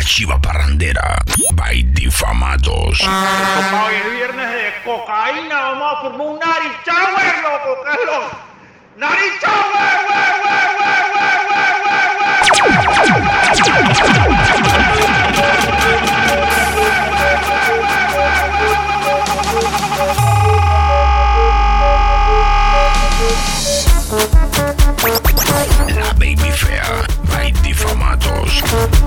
Chiva Parrandera by Difamados. Hoy es viernes de cocaína, vamos a formar un Nari Shower, loco, ¿qué es lo? ¡Nari Shower, La Baby Fea by Difamados.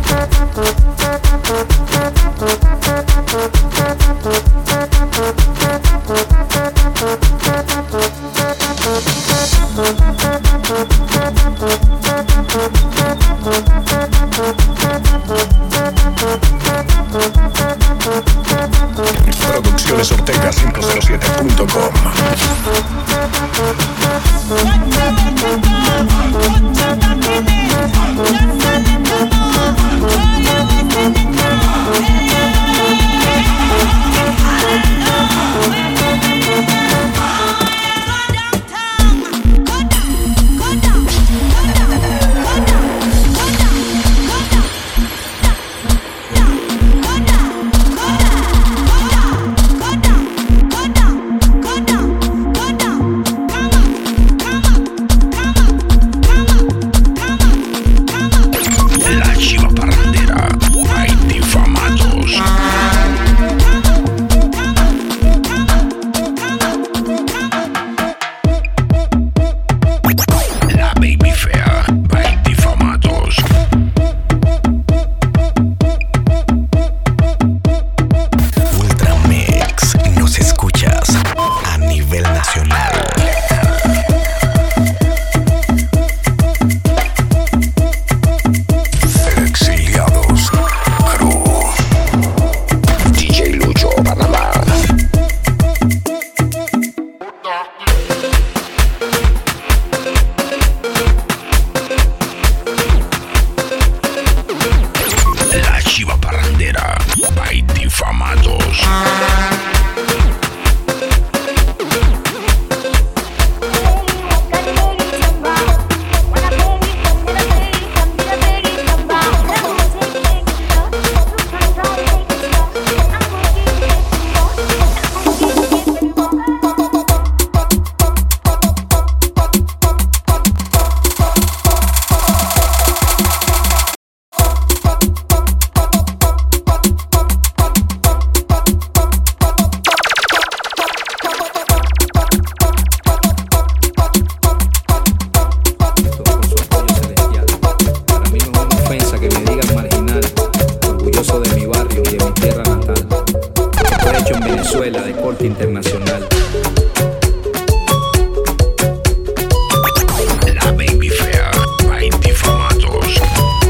Producciones Ortega 507.com. Internacional. La Baby Fea by Difamados.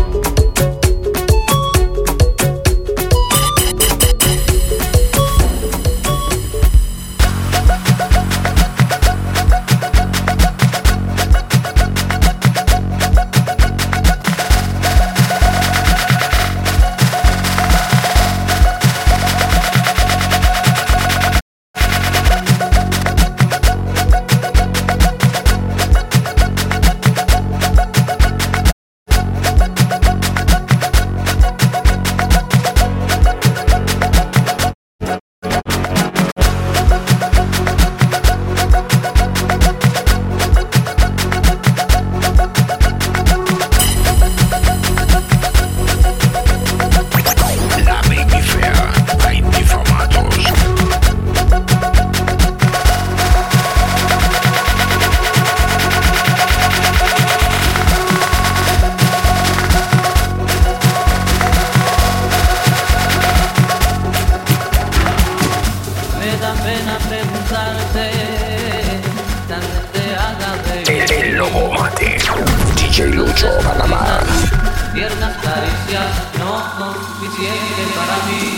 El Lobo Mate, DJ Lucho Panamá. Tiernas caricias no son suficientes para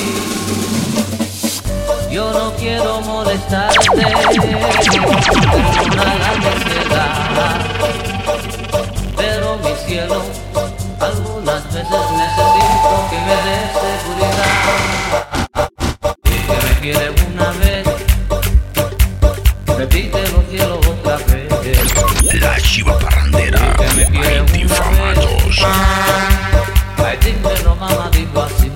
mí. Yo no quiero molestarte, tengo una gran ansiedad. Pero mi cielo, algunas veces necesito que me des seguridad. Y que me quiere una vez, repítelo cielo otra vez. La Chiva Parrandera by Difamados. Ay, dímelo mamá, digo así.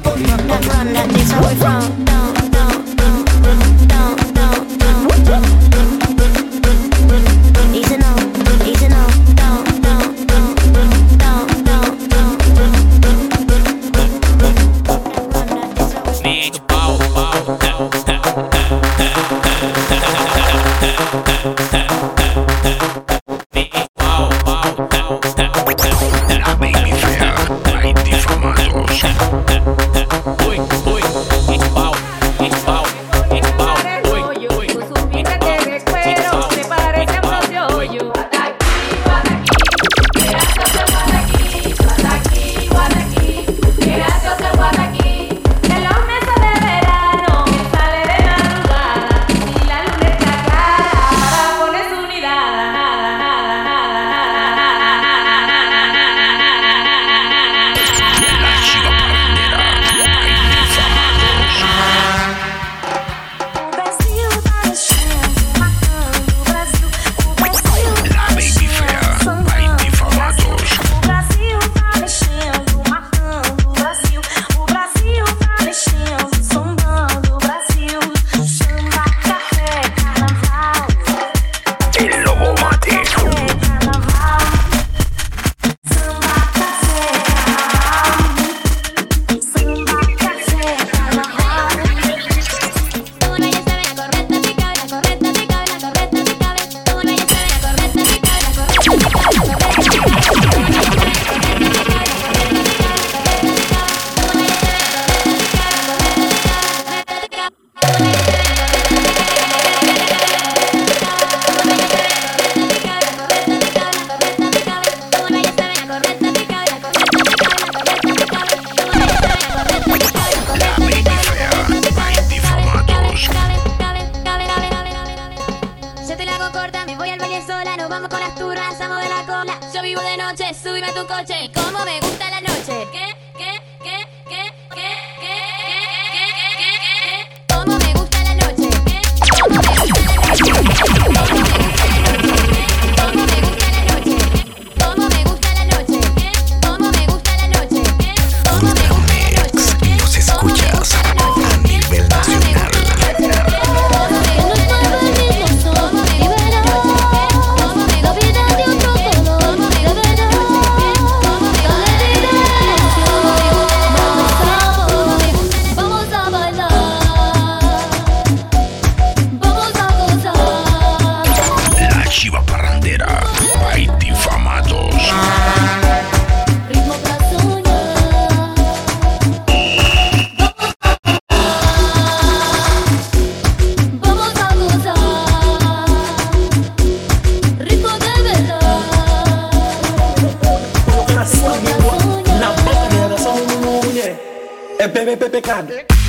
pecado.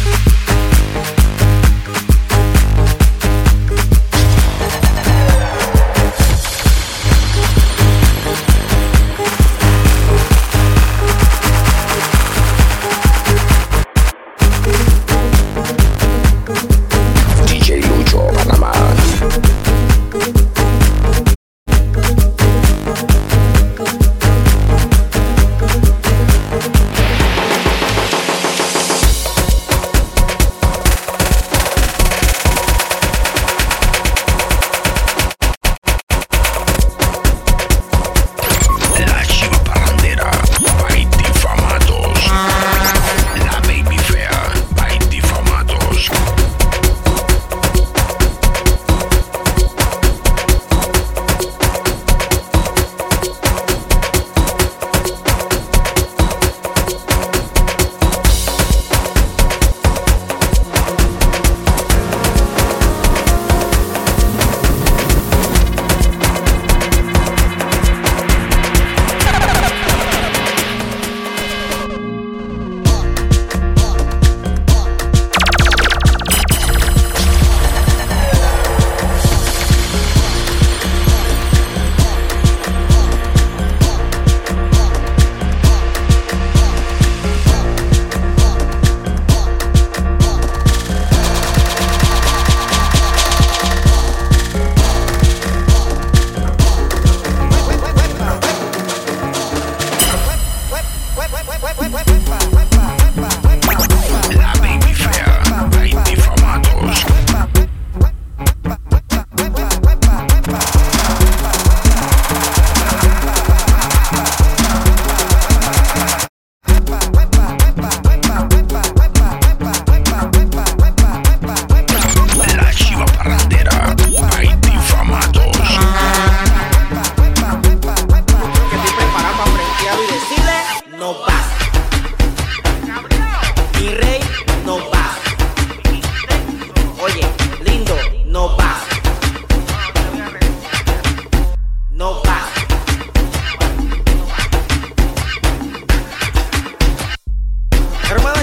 DJ Lucho, Panamá.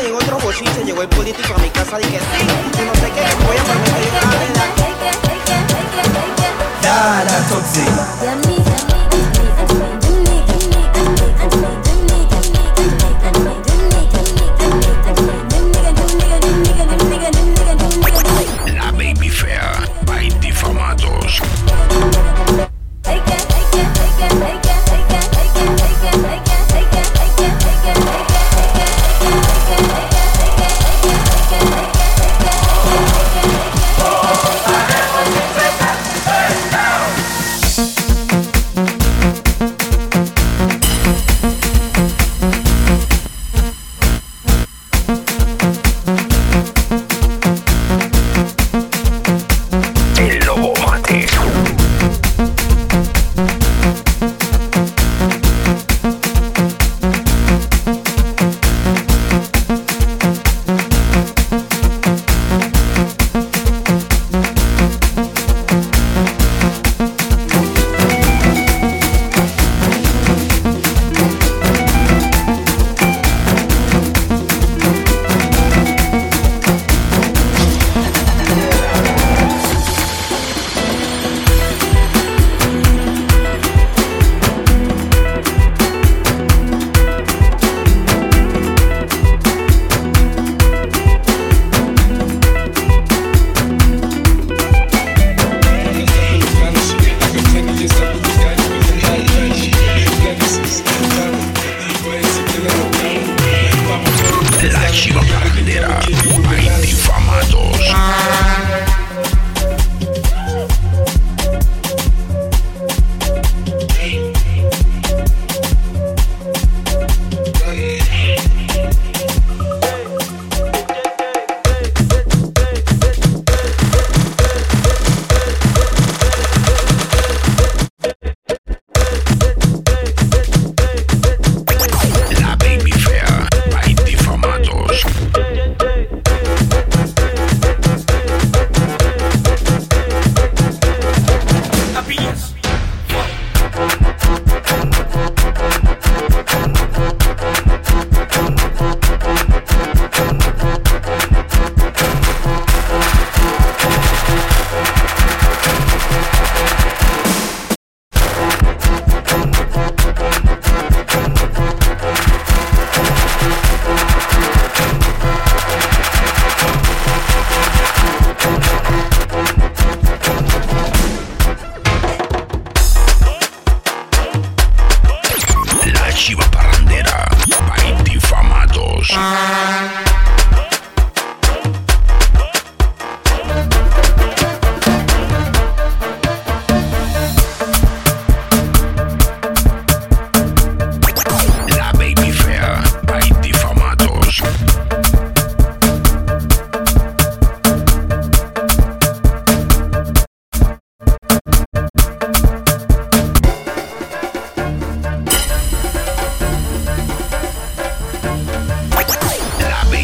y en otros bochinches llegó el político a mi casa y que sí, y no sé qué, voy a permitir una vela. Dada Toxic. La Baby Fea by Difamados. El Lobo Mate. La Chiva Parrandera by Difamados. La Baby Fea by Difamados. La Chiva Parrandera by Difamados. La Baby Fea by Difamados. La Baby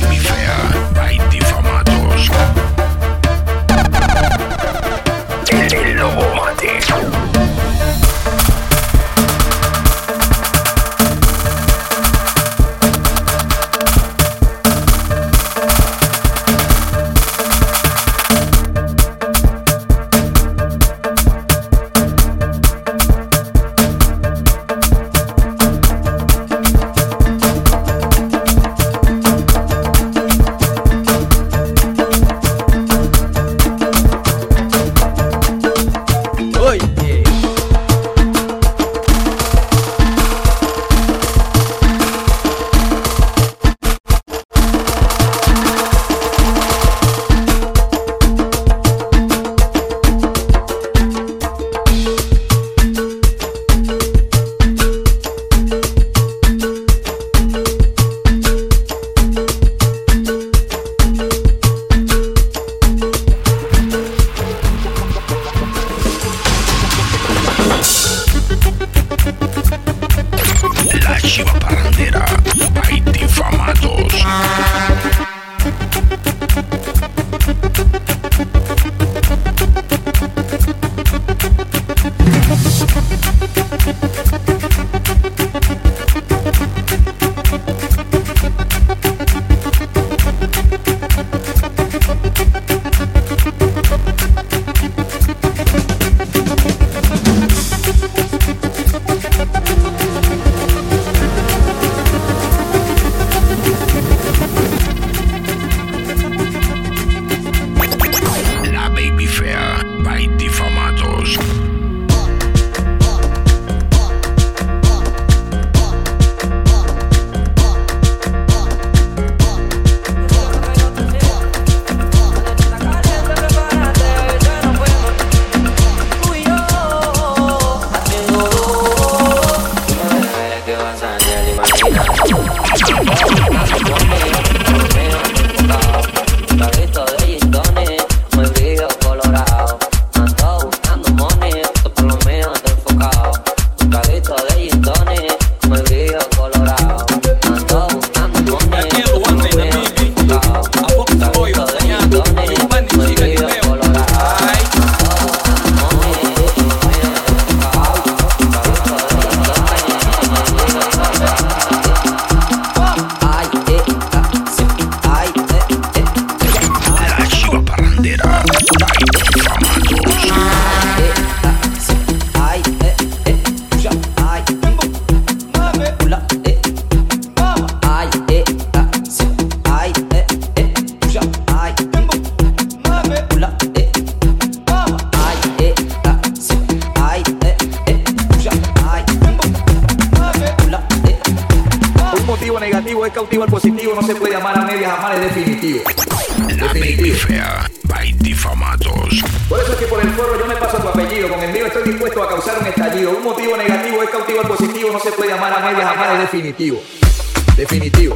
no se puede amar a medias, amar es definitivo. La Baby Fea by Difamados. Por eso es que por el forro yo me paso tu apellido. Con el mío estoy dispuesto a causar un estallido. Un motivo negativo es cautivo al positivo. No se puede amar a medias, amar es definitivo. Definitivo.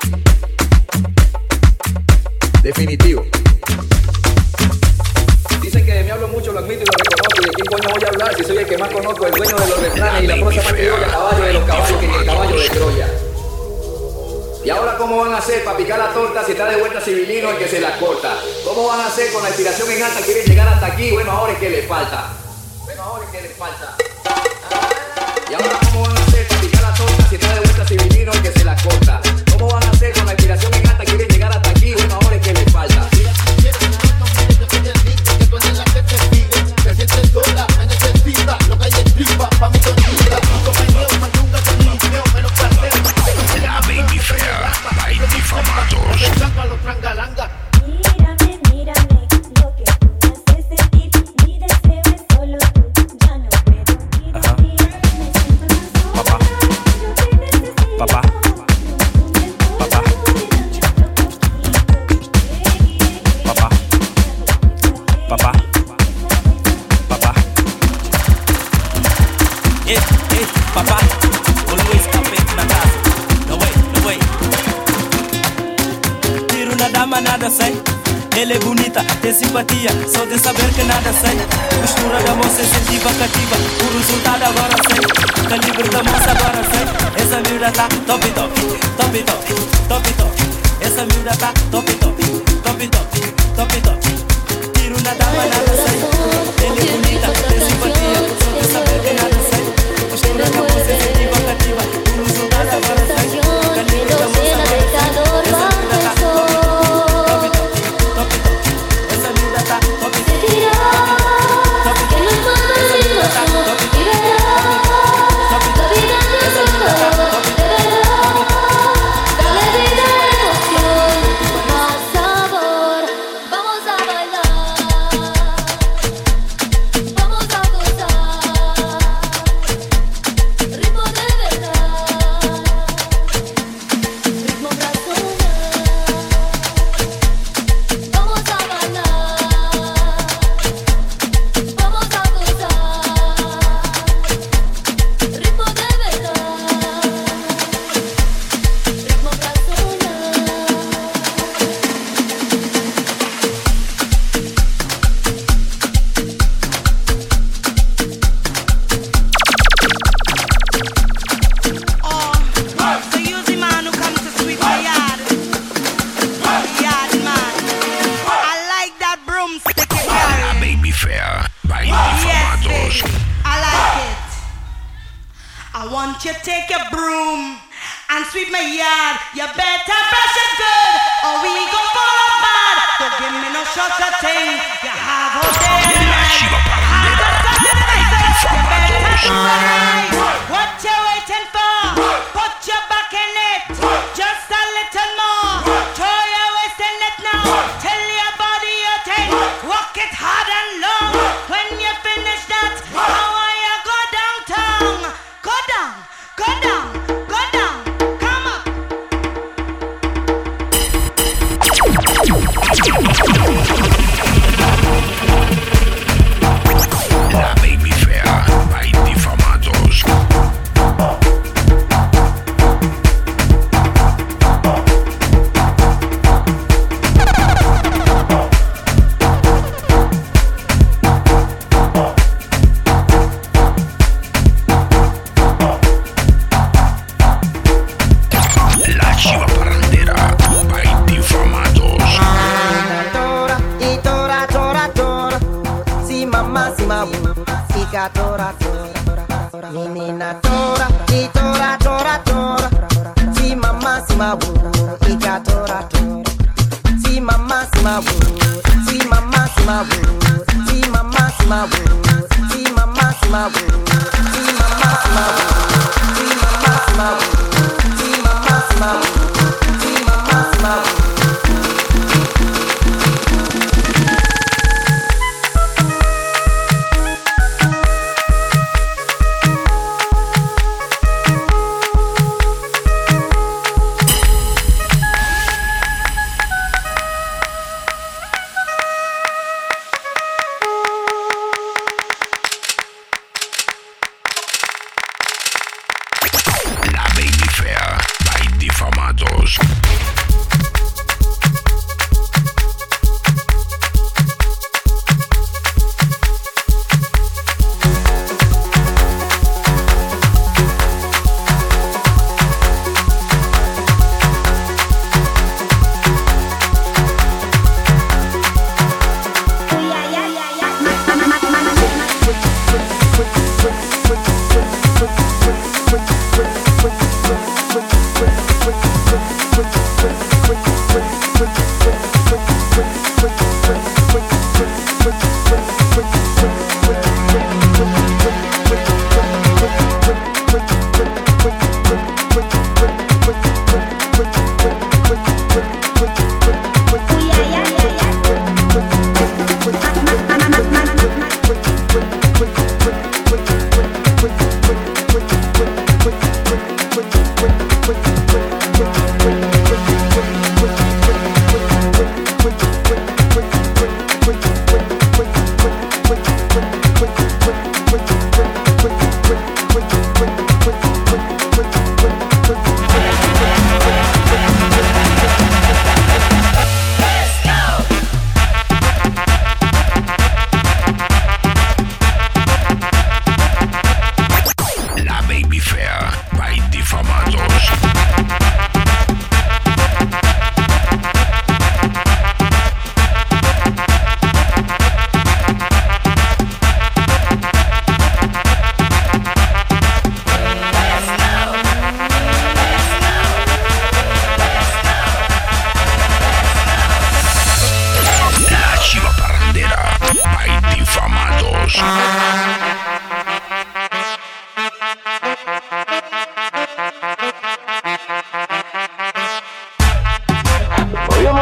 Definitivo. Dicen que de mí hablo mucho, lo admito y lo reconozco. ¿Y de quién coño voy a hablar? Si soy el que más conozco, el dueño de los refranes y la prosa más criolla, caballo de los caballos que ni el caballo de Troya. ¿Y ahora cómo van a hacer para picar la torta si está de vuelta civilino el que se la corta? ¿Cómo van a hacer con la inspiración en alta? ¿Quieren llegar hasta aquí? Bueno, ahora es que les falta. Bueno, ahora es que les falta. ¿Y ahora cómo van a hacer para picar la torta si está de vuelta civilino el que se la corta? ¿Cómo van a hacer con la inspiración en alta? ¿Quieren llegar hasta aquí? Bueno, ahora es que les falta. La Baby Fea by Difamados. Mírame, mírame, lo que tú me haces sentir. Mi deseo es solo tú, ya no puedo ir a ti. Me siento tan sola, yo te necesito. Papá. Papá, always come in my casa. No way. Tiro una dama, nada sei. Ela é bonita, tem simpatia, só de saber que nada sei. Mistura da moça sensitiva, cativa, o resultado agora sei. Calibre da moça agora sei. Essa miúda tá top. Essa miúda tá top. Tiro una dama, nada sei. Ela é bonita, tem simpatia, só de saber que nada sei. Mistura da moça sensitiva, cativa, o resultado agora sei. Calibre da moça agora sei. Essa miúda tá top.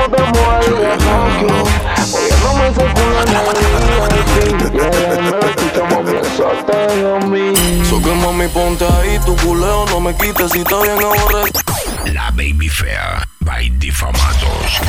te muerde, moviéndome ese culo en el yeah, me escuchamos mi exote, yo mi. So que mami ponte ahí, tu culeo no me quites si está bien aborrecido. La Baby Fea by Difamados.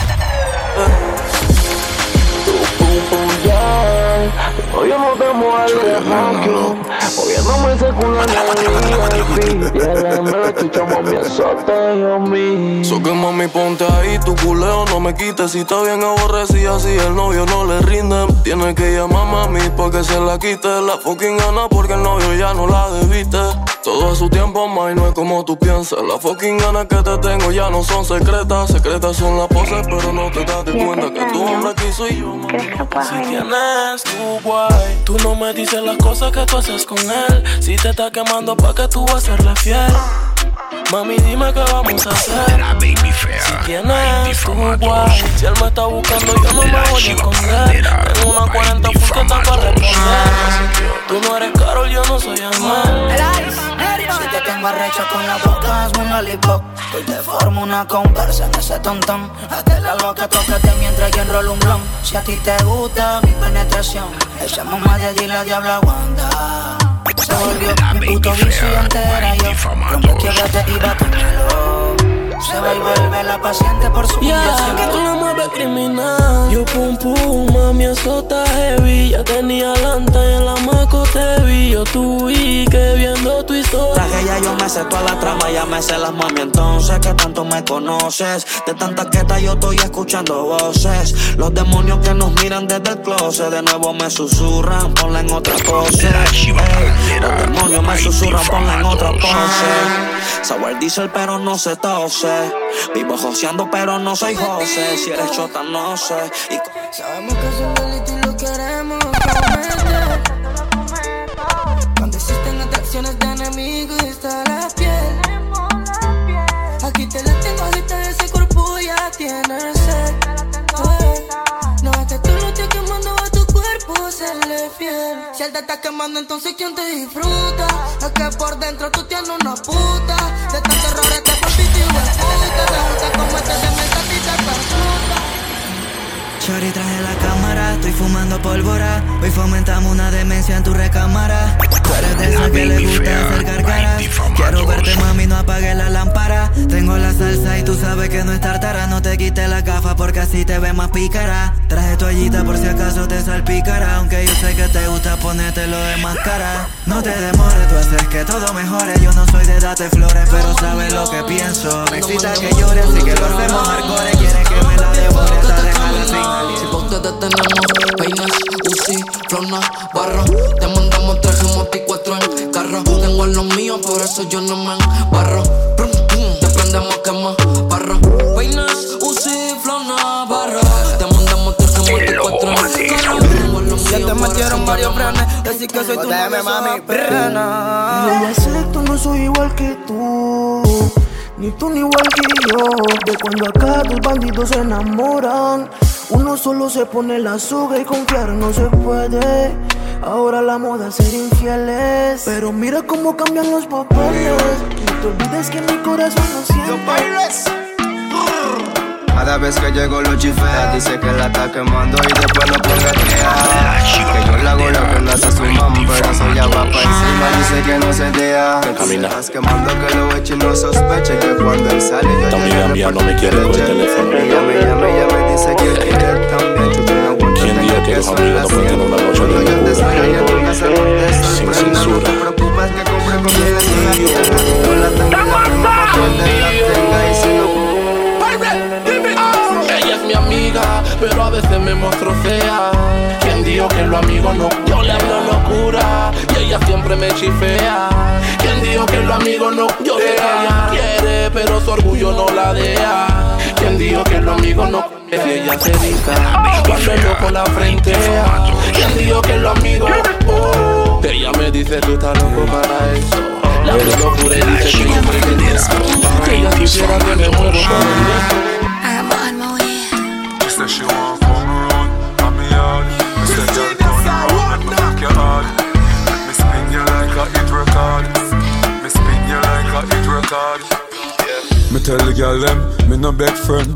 Oye, no te muerde, moviéndome ese culo en el yeah, me escuchamos mi exote, yo mi. So que mami ponte ahí, tu culeo no me quites si está bien aborrecida. Si el novio no le rinde, tiene que llamar a mami pa' que se la quite. La fucking gana porque el novio ya no la debiste. Todo a su tiempo, ma, y no es como tú piensas. Las fucking ganas que te tengo ya no son secretas. Secretas son las poses, pero no te das de cuenta que tu hombre aquí soy yo, mami. Si tienes tu guay, tú no me dices las cosas que tú haces con él. Si te está quemando pa' que tú vas a serle fiel. Mami, dime qué vamos a hacer. La Baby Fea Si by tienes tu Difamados. guay, si él me está buscando yo no me La voy a chiva esconder. bandera Tengo una by 40 full que está para Difamados. responder. Tú no eres Karol, yo no soy Anuel. Si te tengo arrecho con la boca, hazme un lollipop. Hoy te formo una conversa en ese tontón. Hazte la loca, tócate mientras yo enrolo un blon. Si a ti te gusta mi penetración, echamos más de la diabla Wanda. Se volvió mi puto vicio y entera yo. Rompe, quiebrate y bátemelo. Se va y vuelve la paciente por su humillación. Que tú la mueves criminal. Yo pum pum, mami, eso está heavy. Ya tenía lanta y en la maco te vi. Yo tuve que viendo tu historia. Traje ya yo me sé toda la trama, ya me sé las mami. Entonces que tanto me conoces. De tanta quieta yo estoy escuchando voces. Los demonios que nos miran desde el closet de nuevo me susurran, ponla en otra pose. Los demonios me susurran, ponla en otra pose. Sour diesel pero no se tose. Vivo joseando pero no soy José. Si eres chota no sé. Sabemos que es un delito y lo queremos cometer. Cuando existen atracciones de enemigos y está la piel. Aquí te la tengo agita de ese cuerpo, ya tienes sed. No es que tú lo estés quemando a tu cuerpo, serle fiel. Si él te está quemando, entonces ¿quién te disfruta? Es que por dentro tú tienes una puta. De tantos errores te volviste igual puta. Te gusta como este de menta y te perfuta. Shorty, traje la cámara, estoy fumando pólvora. Hoy fomentamos una demencia en tu recámara. Tú eres de esa que le gusta hacer gargaras. Quiero verte, mami, no apagues la lámpara. Tengo la salsa y tú sabes que no es tartara. No te quites la gafa porque así te ves más pícara. Traje toallita por si acaso te salpicara. Aunque yo sé que te gusta ponértelo de máscara. No te demores, tú haces que todo mejore. Yo no soy de darte flores, pero sabes lo que pienso. Me excita que llore, así que lo hacemos hardcore. Quieren que me la devore, esta déjala así. Si pa' ustedes tenemos peines, Uzi, Flona, Barro. Te mandamos traje Moti 4 en carro. Tengo los míos, por eso yo no me embarro. Te prendemos quema, barro. Peines, Uzi, Flona, Barro. Te mandamos traje Moti 4 en carro. Ya te metieron varios frenes, decir que soy tu novio, mami, pena. Yo lo acepto, no soy igual que tú. Ni tú ni igual que yo. De cuando acá tus bandidos se enamoran. Uno solo se pone la soga y confiar no se puede. Ahora la moda es ser infieles. Pero mira cómo cambian los papeles. No te olvides que mi corazón no siente. Cada vez que llego lo chifea, dice que la está quemando y después lo pone a quejar. Que yo le hago lo que no hace su mamá, pero eso ya va pa' encima, dice que no se deja. Que tú me estás quemando, que lo eche y no sospeche que cuando él sale yo amiga mía no me quiere con el teléfono. Ella me dice que quiere también. ¿Quién dijo que los amigos no pueden tener una noche de locura? Sin censura. Ella es mi amiga, pero a veces me mostrocea. ¿Quién dijo que los amigos no? Yo le hablo locura y ella siempre me chifea. ¿Quién dijo que los amigos no? Yo sé que ella quiere, pero su orgullo no la deja. ¿Quién dijo que los amigos no? Si ella se eriza cuando el loco la frentea. ¿Quién dijo que los amigos? Oh, ella me dice tú estás loco para eso. La locura y dice que yo me quedé. Que ella quisiera que me muero por el beso. I'm on my way. She said she want come around, on me yard. Me said girl come around, let me knock your heart. Let me spin you like a hit record. Me spin you like a hit record. Me tell the girl them, me no beg friend.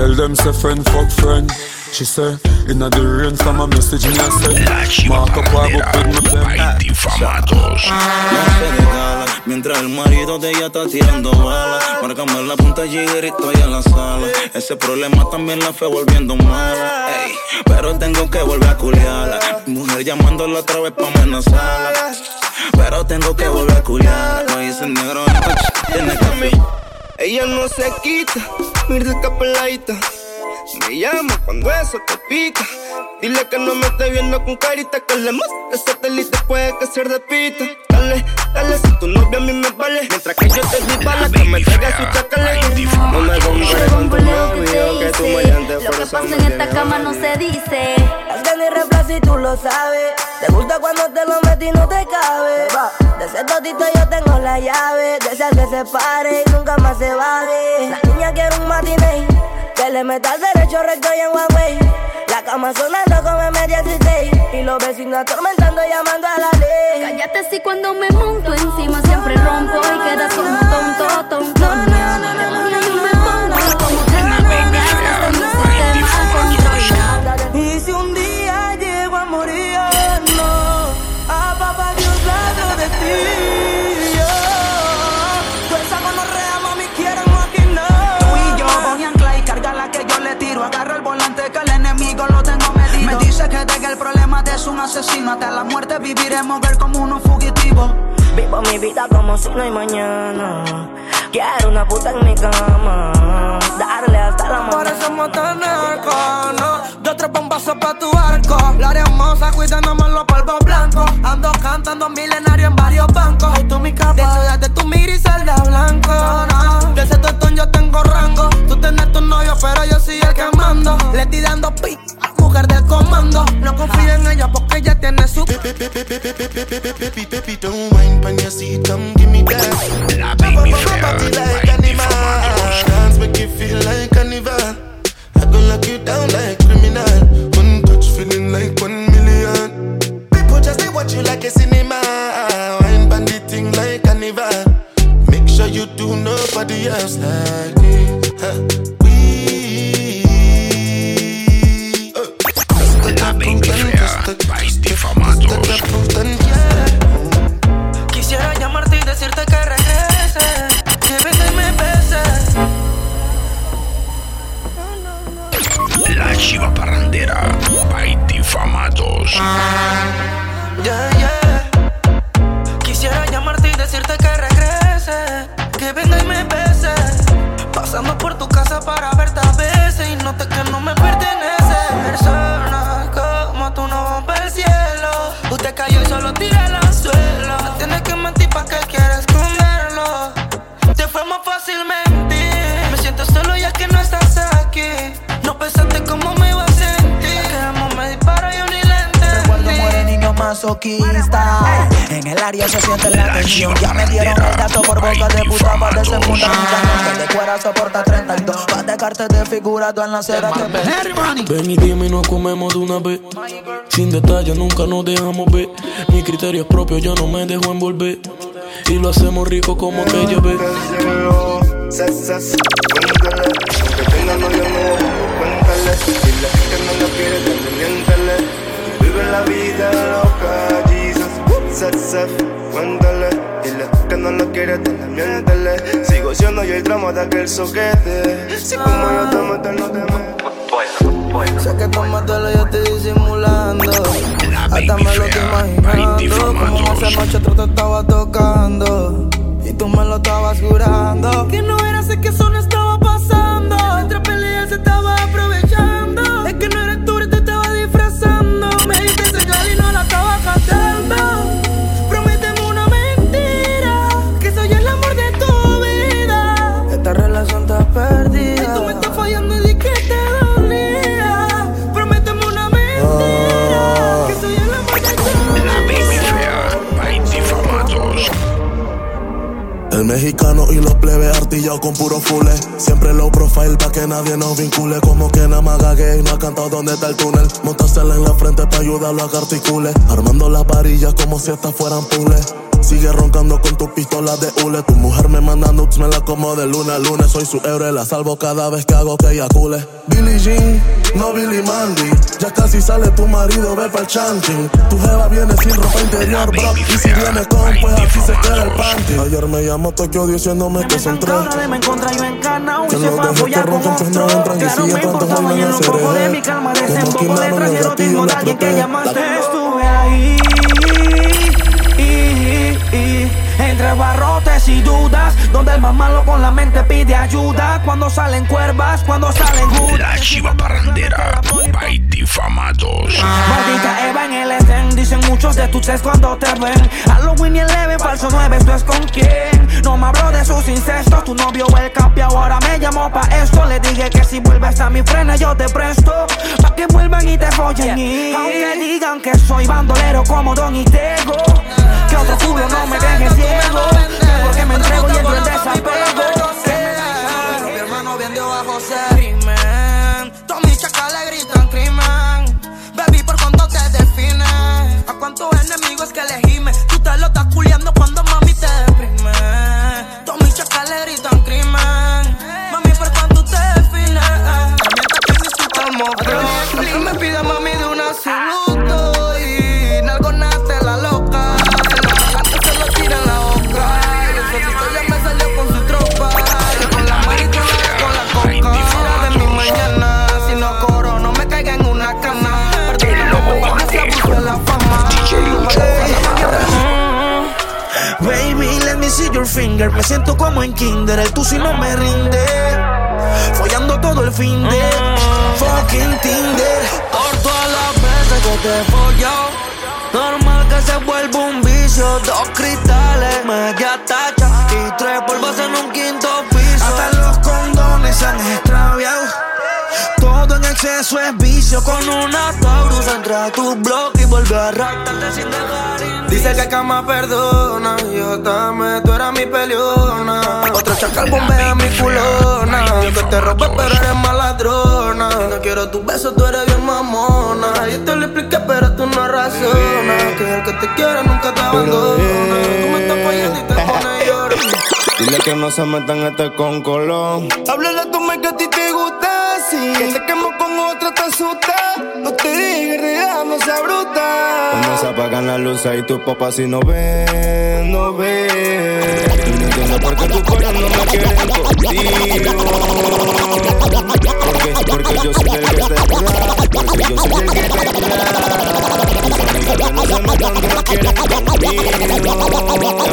Tell them say friend fuck friend. She say, inna the rain from a message me I said, mark up a book with me pen. Difamados. No se regala, mientras el marido de ella está tirando balas. Márcame la punta Jigger y estoy en la sala. Ese problema también la fue volviendo mala. Ey, pero tengo que volver a culiarla. Mi mujer llamándola otra vez pa' amenazarla. Pero tengo que volver a culiarla. No dice negro, tiene café. Ella no se quita, mira esta peladita. Me llama cuando eso te pica. Dile que no me esté viendo con carita, que le muestre el satélite puede que se repita. Dale, dale, si tu novia a mí me vale. Mientras que yo te di bala, que me traiga su chacale. No me compares con tu novio, que tú me llantes. Lo que pasa en esta cama no se dice. Es que ni reflejo y tú lo sabes. Te gusta cuando te lo metí y no te cabe. De ese totito yo tengo la llave. De ese que se pare y nunca más se baje. La niña quiere un matiné, que le meta al derecho recto y en Huawei. La cama sonando como M16 y los vecinos atormentando llamando a la ley. Cállate si cuando me monto encima siempre rompo y quedas como tonto, tontonia. Yo me pongo como te me pongas, hasta mi sistema controla. Y si un día llego a morir, no, a papá Dios lado de ti. Tú esa gonorrea, mami, quieren maquinar. Tú y yo, voy a anclar y carga la que yo le tiro. Agarra el volante que el enemigo lo tengo medido. Me dice que de que el problema es un asesino. Hasta la muerte viviremos ver como unos fugitivos. Vivo mi vida como si no hay mañana. Quiero una puta en mi cama, darle hasta la mañana. Por eso somos tan narcos, ¿no? Yo trepo un vaso pa' tu arco. La hermosa cuidándome los polvos blancos. Ando cantando milenario en varios bancos. Ay, tú mi capa, de tu mira y celda blanco, no. De ese tostón yo tengo rango. Tú tenés tu novio, pero yo soy el que mando. Le estoy dando pi, mujer del comando. No confío en ella porque ella tiene su Baby, don't whine pan your seat, come give me that. La baby body like animal. Dance make you feel like carnival. I gon' lock you down like criminal. One touch feeling like 1 million. People just they watch you like a cinema. Wine pan the thing like carnival. Make sure you do nobody else like me. La baby fea, vais difamados. Quisiera llamarte y decirte que regreses, que venga y me beses. La chiva parrandera, vais difamados. Quisiera llamarte y decirte que regreses, que venga y me beses. Pasando por tu casa para verte a veces y noté que no me pertenece. Persona como tú no rompe el cielo. Usted cayó y solo tira el anzuelo. No tienes que mentir pa' que quieras esconderlo. Te fue más fácil mentir. Me siento solo ya que no estás aquí. No pensaste cómo me iba a sentir. Que amo me dispara y yo ni le entendí. Recuerdo muere niño masoquista. En el área se siente la tensión. Ya me dieron el dato por boca de puta. Pa' de segunda mucha de cuera soporta 32. Pa' dejarte desfigurado en la acera que Ven y dime y nos comemos de una vez. Sin detalle nunca nos dejamos ver. Mi criterio es propio, yo no me dejo envolver. Y lo hacemos rico como que llevé. Cuéntale, aunque tenga novio nuevo, cuéntale. Dile que no lo quiere, también miéntale. Vive la vida loca, Jesus. Cuéntale, dile que no lo quiere, también miéntale. Sigo siendo yo el tramo de aquel soquete. Si como yo te meto, no te meto. Sé que tú mételo, yo estoy disimulando. Hasta me lo estoy imaginando. Como esa noche tú te estabas tocando y tú me lo estabas jurando. Que no era, sé que eso no estaba pasando. Entre peleas se estaba aprovechando. Es que no eres tú, te estaba disfrazando. Me diste señal y no la estaba captando. Prométeme una mentira, que soy el amor de tu vida. Esta relación está perdida. Y tú me estás fallando y di que te dolía. Prométeme una mentira, que soy el amor de tu vida. La baby fea, vais difamados. El mexicano y los plebes artillados con puro fule. Siempre low profile pa' que nadie nos vincule. Como que nada más gague y no ha cantado dónde está el túnel. Montársela en la frente pa' ayudarlo a que articule. Armando las varillas como si estas fueran puzzles. Sigue roncando con tu pistola de hule. Tu mujer me manda nudes, me la como de lunes a lunes. Soy su héroe, la salvo cada vez que hago que eyacule. Billie Jean, no Billy Mandy. Ya casi sale tu marido, ve pa'l chanting. Tu jeva viene sin ropa interior, bro. Y si viene con, pues aquí se queda el panty. Ayer me llamó Tokio diciéndome que son tres. Me encontré yo encarnado y que se fue a follar con pues no otro. entran. Y Claro, sigue me cuántos importaba y en bailan los ese cojos de reggae. mi calma Como desemboco Aquilano de en el trasero gatillo tengo de la alguien que protege. llamaste. Estuve ahí entre barrotes y dudas, donde el más malo con la mente pide ayuda. Cuando salen cuervas, cuando salen judas. La Chiva Parrandera by Difamados. Maldita Eva en el Edén, dicen muchos de tus ex cuando te ven. Halloween y el leve, falso 9, ¿esto es con quién? No me habló de sus incestos, tu novio el campeón ahora me llamó pa' esto. Le dije que si vuelves a mi frena yo te presto, pa' que vuelvan y te follen. Y aunque digan que soy bandolero como Don y Tego, que otro culo no me deje ciego, porque me entrego y entro en desapego. Mi hermano vendió a José. Crimen, todos mis chacales gritan crimen. Baby, por cuánto te define, a cuántos enemigos que elegíme. Tú te lo estás culiando cuando mami te deprime. Todos mis chacales gritan crimen. Mami, por cuánto te define. No me pida mami de un absoluto y algo nace la loca. Se lo tira en la boca. El solito ya me salió con su tropa. Con la marihuana, con la coca. De mi mañana, si no coro, no me caiga en una cana. Perdóname porque se abusó de la fama. Baby, let me see your finger. Me siento como en kinder, el tusi no me rinde. Follando todo el fin de fucking Tinder. Por todas las veces que te he follado, normal que se vuelva un vicio. 2 cristales, media tacha y 3 polvos en un quinto piso. Hasta los condones se han extraviado. Todo en exceso es vicio. Con una Taurus entra a tu blog y vuelve a raptarte sin dejar. Dice que cama perdona, yo también, tú eras mi peleona. Otro chacal bombea mi culona. Que te robé pero eres maladrona. No quiero tu beso, tú eres bien mamona. Yo te lo expliqué pero tú no razonas. Que el que te quiere nunca te abandona. Tú me estás fallando y te pones llorar. Dile que no se metan este con colón. Háblale a tu me que a ti te gusta. Si que te quemo con otra te asusta. No te digas, real, no sea bruta. Cuando se apagan las luces y tus papás si no ven, no ven. No entiendo por qué tus coras no me quieren contigo. Porque yo soy el que te da. Porque yo soy el que te da. Tus amigas que no se metan no quieren conmigo.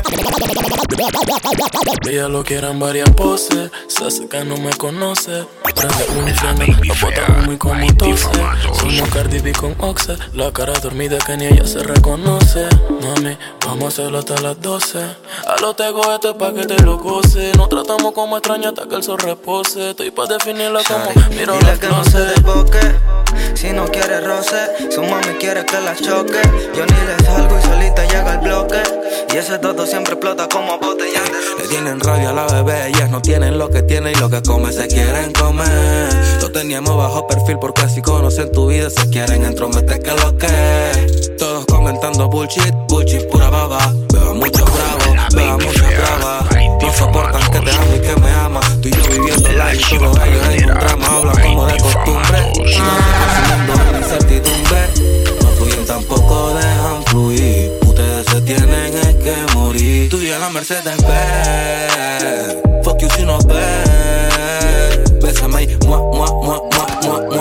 Ella lo quiere en varias poses. Se hace que no me conoce. Prende un infierno, la bota muy como tose. Somos Cardi B con Oxe. La cara dormida que ni ella se reconoce. Mami, vamos a hacerlo hasta las 12. A lo tego este pa' que te lo goce. Nos tratamos como extraños hasta que el sol repose. Estoy pa' definirla como miro dile la que no se desboque. Si no quiere roce, su mami quiere que la choque. Yo ni le salgo y solita llega el bloque. Y ese todo siempre explota como botella de luz. Le tienen rabia a la bebé, ellas no tienen lo que tiene y lo que come se quieren comer. Lo teníamos bajo perfil porque así conocen tu vida, se quieren entrometer que lo que. Todos comentando bullshit, bullshit pura baba. Veo mucho bravo, veo mucho brava. No soportan que te amo y que me ama. Tú y yo viviendo la y todos ellos en un drama. Hablan como de costumbre, consumiendo en incertidumbre. No fluyen tampoco dejan fluir. Ustedes se tienen es que morir. Tú y yo la Mercedes Benz. Fuck you si no ves. Bésame y mua, mua, mua, mua, mua, mua.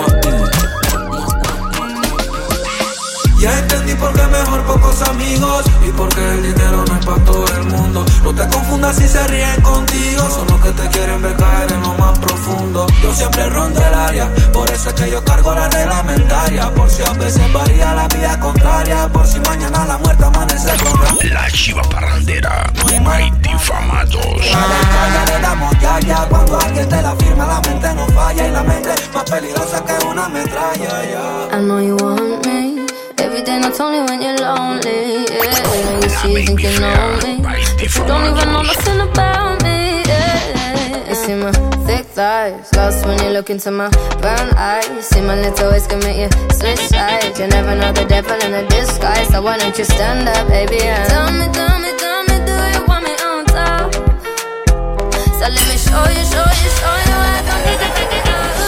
Ya entendí por qué mejor pocos amigos y por qué el dinero no es para todo el mundo. No te confundas si se ríen contigo, son los que te quieren ver caer en lo más profundo. Yo siempre rondo el área, por eso es que yo cargo la reglamentaria. Por si a veces varía la vía contraria, por si mañana la muerte amanece con La Chiva Parrandera by Difamados. A la calle le damos ya, cuando alguien te la firma la mente no falla y la mente más peligrosa que una metralla. I know you want me. Every day not only when you're lonely, yeah. You see, you think you know me, but you don't even know nothing about me, yeah. You see my thick thighs. Lost when you look into my brown eyes. See my little ways can make you switch sides. You never know the devil in a disguise. So why don't you stand up, baby, and tell me, do you want me on top? So let me show you I don't need to take it out.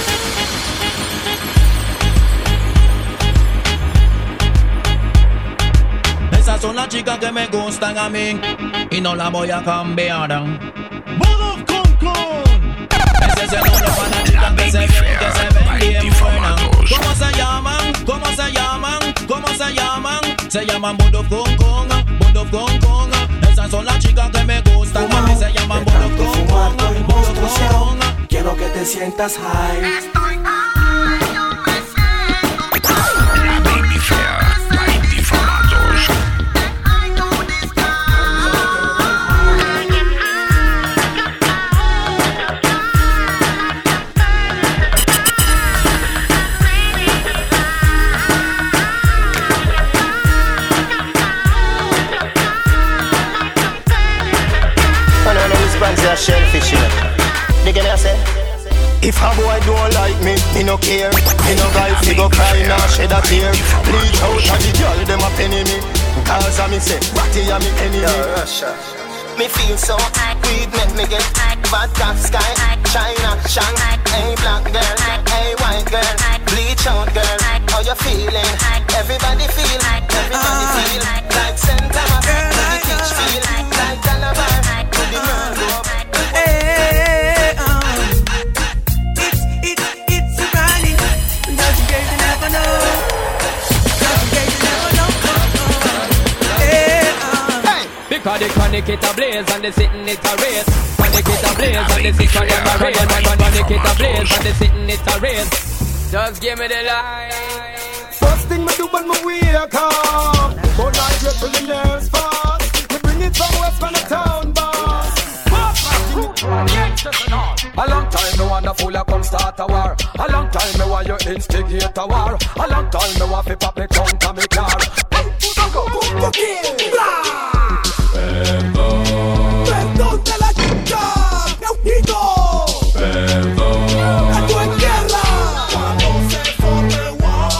Esas son las chicas que me gustan a mí y no las voy a cambiar. Ese es el nombre para las chicas que se ven bien buenas. ¿Cómo se llaman? Se llaman Budov Kong Kong. Esas son las chicas que me gustan a mí. Se llaman Budov Kong Kong. Quiero que te sientas high. La Baby Fair, by Difamados. Shellfish here. Dig me, I say. If a boy don't like me no care. Me no guy fi go cry nor shed a tear. Bleach out of the girl, them a penny me. Cause I me say, Ratty a me enemy. Me feel so weed make me get bad top sky, China, Shanghai. Hey black girl, hey white girl, bleach out girl. How you feeling? Everybody feel like Santa Maria. The teach feel like Calabar. To the world up. Because the chronic it a blaze and the sitting it a race. Chronic it a blaze and the sitting it a race. Chronic it a blaze and the sitting it a race. Just give me the line. First thing me do when me wake up, go night right till the nerves fast. Me bring it from west from the town boss. A long time me wanna fool ya come start a war. A long time me want you instigate a war. A long time me want fi pop me tongue to me car. Perdón de la chica, Neutito. Perdón. Esto es guerra. Cuando se forme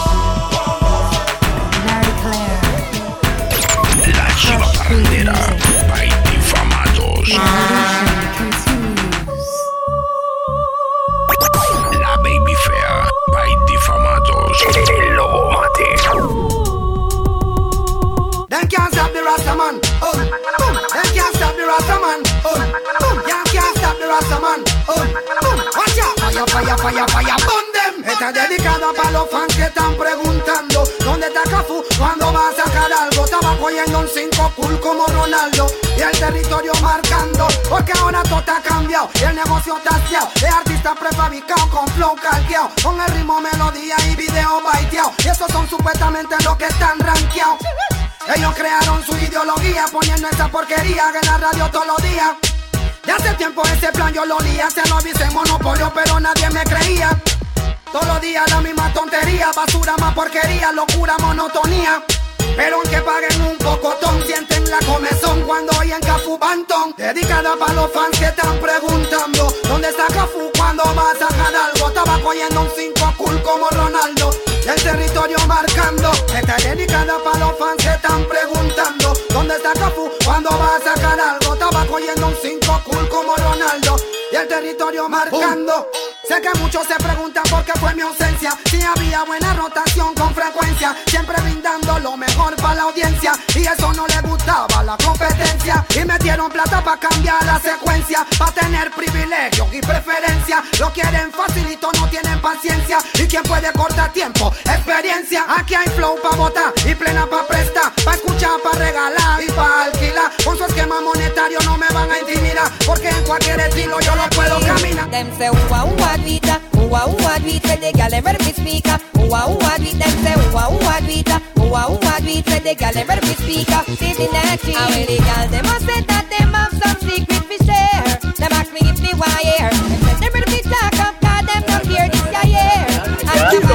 La Chiva Parrandera, by Difamados. La Baby Fair, by Difamados. El Lobo Mate. Them can't stop the Rastaman. Them can't stop the Rastaman. Them can't stop the Rastaman. Watch out, fire, burn them. Esta es dedicada para los fans que están preguntando ¿dónde está Cafú? ¿Cuándo va a sacar algo? Estaba cogiendo un 5 cool como Ronaldo y el territorio marcando, porque ahora todo está cambiado y el negocio está hastiado. De artista prefabricado con flow calqueado, con el ritmo, melodía y video baiteado. Y esos son supuestamente los que están rankeados. Ellos crearon su ideología poniendo esa porquería en la radio todos los días. De hace tiempo ese plan yo lo lía, se lo avisé monopolio pero nadie me creía. Todos los días la misma tontería, basura más porquería, locura, monotonía. Pero aunque paguen un pocotón, sienten la comezón cuando oyen Cafú Bantón. Dedicada para los fans que están preguntando ¿dónde está Cafú? ¿Cuándo va a sacar algo? Estaba cogiendo un 5 cool como Ronaldo y el territorio marcando. Está dedicada para los fans que están preguntando ¿dónde está Cafú? ¿Cuándo va a sacar algo? Estaba cogiendo un 5 cool como Ronaldo y el territorio marcando. Sé que muchos se preguntan por qué fue mi ausencia. Si había buena rotación con frecuencia, siempre brindando lo mejor para la audiencia. Y eso no le gustaba la competencia. Y metieron plata para cambiar la secuencia, para tener privilegios y preferencia. Lo quieren facilito, no tienen paciencia. ¿Y quién puede cortar tiempo? Experiencia. Aquí hay flow para votar y plena para prestar, para escuchar, para regalar y para alquilar. Con su esquema monetario no me van a intimidar, porque en cualquier estilo yo lo puedo caminar. Them say what vita, what vita, the gal ever be speaker. What vita, them say what vita, the gal ever be speaker. Sitting that tree, I will the gal them a say that them have some secret to share. Them ask me if me wire, them say they ready to talk up, 'cause them not here this year. And them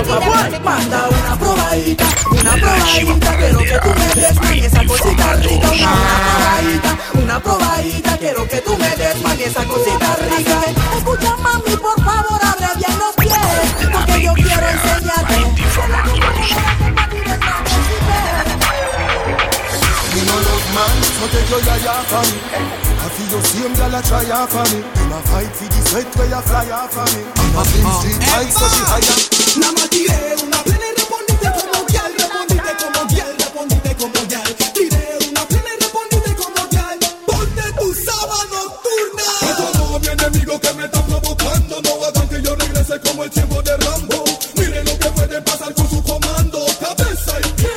Manda una probadita, quiero que tú me des, man, esa cosita rica. Una probadita, quiero que tú me des, man, esa cosita rica. Escucha, mami, por favor, abre bien los pies, porque yo quiero enseñarte. Me no love man, so take your yaya for me. I feel your same girl a try off for me. Them a fight for the sweat where you fly off for me. I'm a slim street fight so she higher. Nada más tiré una plena y respondiste como guial, respondiste como guial, respondiste como guial. Tiré una plena y respondiste como guial. Ponte tu sábana nocturna. A todos mis enemigos que me están provocando, no hagan que yo regrese como el tiempo de Rambo. Miren lo que puede pasar con su comando, cabeza y pie.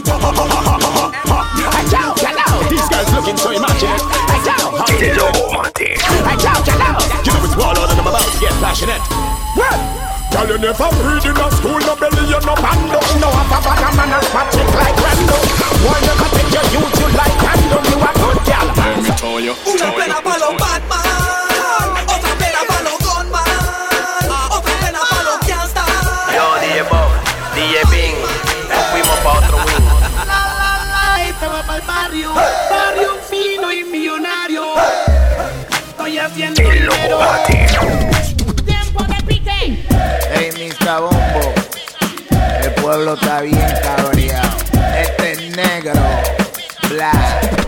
These guys looking so immaculate. Hello, Mate. You know it's wild out and I'm about to get passionate. What? Girl, you never read in a school, no belly, you no bando. No half a bag of man and spot it like Rando. Why you can take your youth, you like Rando. You a good girl. Let me tell you. Una pena pa' los Batman, otra pena pa' los Gunman, otra pena pa' los Gangsta. Yo, DJ Bob, DJ Bing, nos fuimos pa' otro wing. Esta va pa'l barrio, barrio fino y millonario. Estoy haciendo dinero. Tiempo de pique. Hey, Mr. Bombo, el pueblo está bien cabreado. Este es negro, black,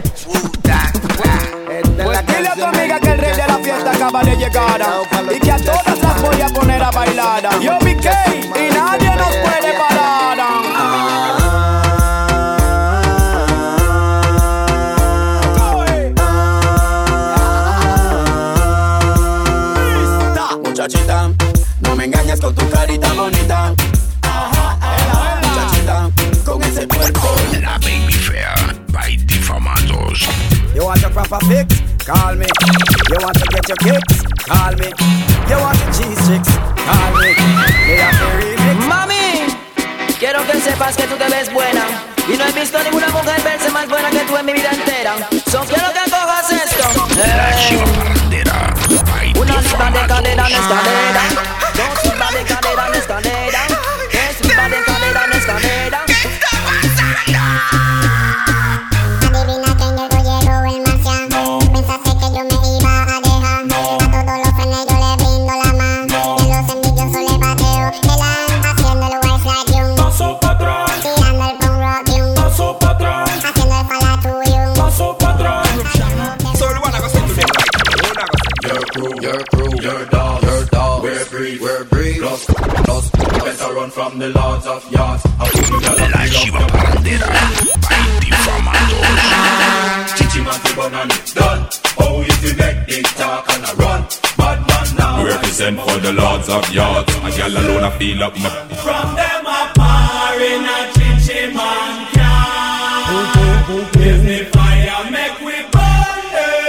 pues dile a tu amiga que el rey de la fiesta acaba de llegar y que a todas las voy a poner a bailar. Yo BK y nadie nos puede parar. Muchachita, no me engañes con tu carita bonita. Muchachita, con ese cuerpo. La Baby Fair by Difamados. You want a proper fix? Call me. You want to get your kicks? Call me. You want the cheese chicks? Call me. They have the remix. Mami, quiero que sepas que tú te ves buena y no he visto ninguna mujer verse más buena que tú en mi vida entera. So quiero que cojas esto. Una libra de cadera en escalera, dos libras de cadera en escalera, tres libras de cadera en escalera. ¿Qué está pasando? Adivina que en el llegó el marciano. Pensaste que yo me iba a dejar. A todos los frenes yo le brindo la mano. De los envidiosos le bateo el an. Haciendo el west like you. Paso pa' atrás. Tirando el punk rock you. Paso pa' atrás. Haciendo el falatuyo. Paso pa' atrás. So wanna go say to them like, your dog, we're free, plus, better run from the lords of yards. La Shiva Bandera by Difamados. Chichi Manti Bonan, done. Oh, if you make big talk and a run, bad man now. We represent for the lords of yards. A girl alone I feel up my. From them a par in a Chichi Man can. Give me fire, make we burn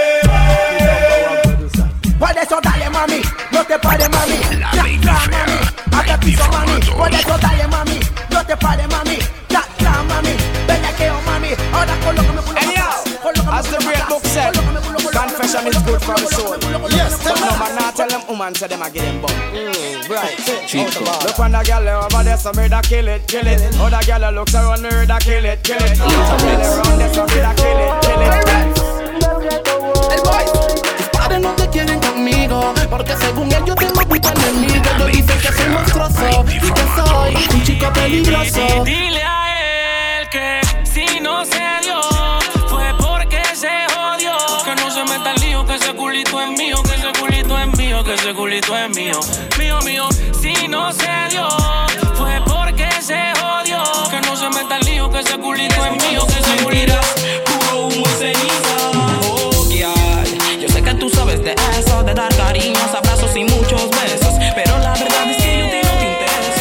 it. Por eso dale mami, no te pares mami. Ya, mami, hasta piso mami. Por eso dale mami, no te pares mami. Ya, mami, bellaqueo mami. Ahora colócame por as the great book said, confession is good for the soul. Yes, but no man not tell them woman say them a give them bum. Right, look on the girl over there, some murder kill it. Other girl looks around murder kill it. Some girl around there, some murder kill it. El boy, tus padres no te quieren conmigo, porque según él yo tengo puta enemigo. Ellos dicen que soy monstruoso y que soy un chico peligroso. Dile a él que si no se dio fue porque se jodió. Que no se meta el lío, que ese culito es mío, que ese culito es mío, que ese culito es mío. Mío, si no se dio fue porque se jodió. Que no se meta el lío, que ese culito es mío, que ese culito es mío. Puro humo y ceniza. Oh, yeah. Yo sé que tú sabes de eso, de dar cariños, abrazos y muchos besos, pero la verdad es que yo te no te intereso.